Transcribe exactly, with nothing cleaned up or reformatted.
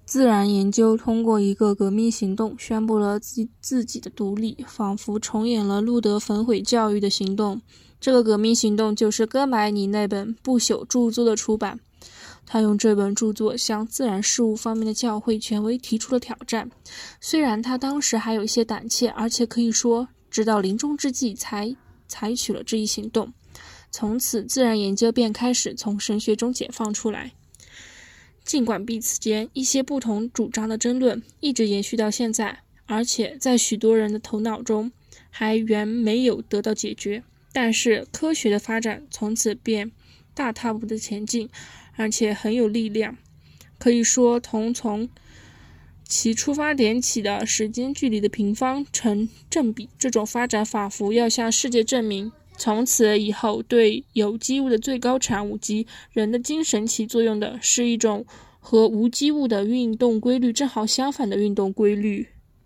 自然研究通过一个革命行动宣布了自自己的独立，仿佛重演了路德焚毁教育的行动。这个革命行动就是哥白尼那本不朽著作的出版。他用这本著作向自然事物方面的教会权威提出了挑战，虽然他当时还有一些胆怯，而且可以说直到临终之际才采取了这一行动。从此自然研究便开始从神学中解放出来。尽管彼此间一些不同主张的争论一直延续到现在，而且在许多人的头脑中还原没有得到解决，但是科学的发展从此便大踏步的前进，而且很有力量。可以说同从其出发点起的时间距离的平方成正比，这种发展仿佛要向世界证明，从此以后对有机物的最高产物及人的精神起作用的是一种和无机物的运动规律正好相反的运动规律。